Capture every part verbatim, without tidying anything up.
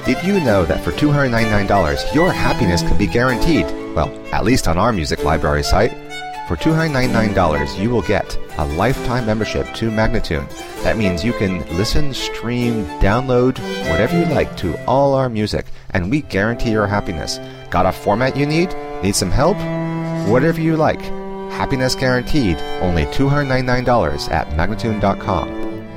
Did you know that for two hundred ninety-nine dollars, your happiness can be guaranteed? Well, at least on our music library site. For two hundred ninety-nine dollars, you will get a lifetime membership to Magnatune. That means you can listen, stream, download, whatever you like to all our music, and we guarantee your happiness. Got a format you need? Need some help? Whatever you like. Happiness guaranteed. Only two hundred ninety-nine dollars at Magnatune dot com.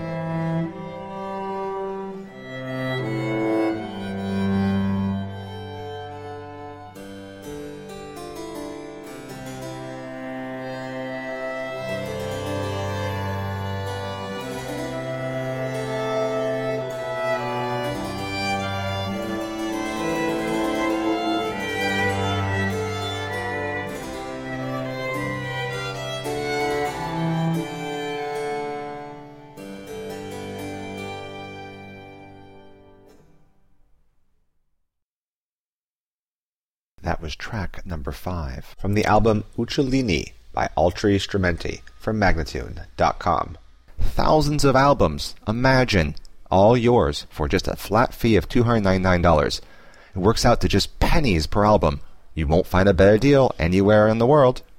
That was track number five from the album Uccellini by Altri Strumenti from Magnatune dot com. Thousands of albums, imagine, all yours for just a flat fee of two hundred ninety-nine dollars. It works out to just pennies per album. You won't find a better deal anywhere in the world.